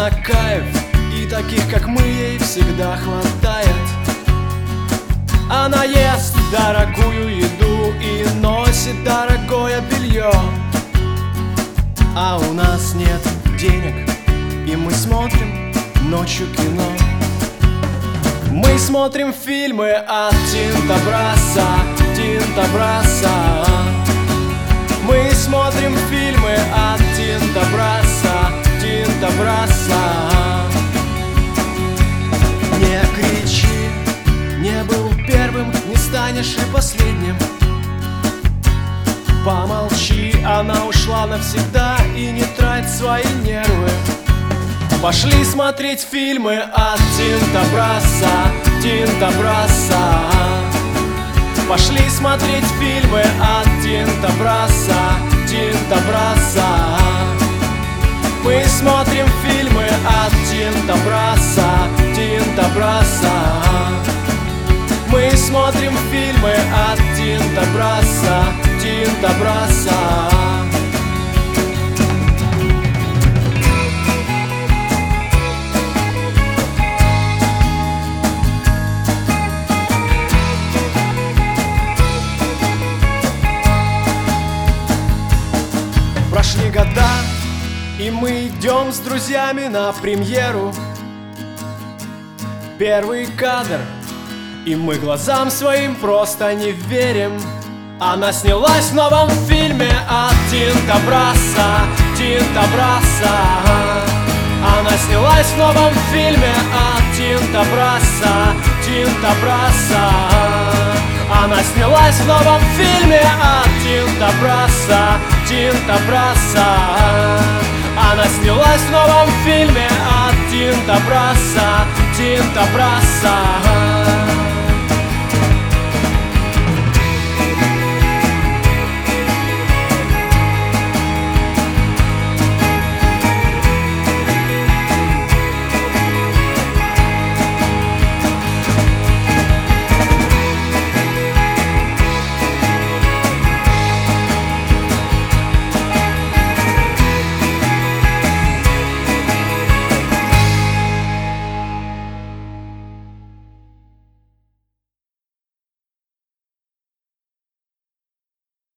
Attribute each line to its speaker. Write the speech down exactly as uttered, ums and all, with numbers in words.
Speaker 1: на кайф, и таких, как мы, ей всегда хватает. Она ест дорогую еду и носит дорогое белье, а у нас нет денег, и мы смотрим ночью кино. Мы смотрим фильмы от Тинто Брасса, Тинто Брасса. Мы смотрим фильмы от Тинто Брасса, Тинто Брасса. Не кричи, не был первым, не станешь и последним. Помолчи, она ушла навсегда, и не трать свои нервы. Пошли смотреть фильмы от Тинто Брасса, Тинто Брасса. Пошли смотреть фильмы от Тинто Брасса, Тинто Брасса. Мы смотрим фильмы от Тинто Брасса, Тинто Брасса. Мы смотрим фильмы от Тинто Брасса, Тинто Брасса. Прошли года, и мы идем с друзьями на премьеру. Первый кадр, и мы глазам своим просто не верим. Она снялась в новом фильме от Тинто Брасса, Тинто Брасса. Она снялась в новом фильме от Тинто Брасса, Тинто Брасса. Она снялась в новом фильме от Тинто Брасса, Тинто Брасса. Она снялась в новом фильме от Тинто Брасса, Тинто Брасса.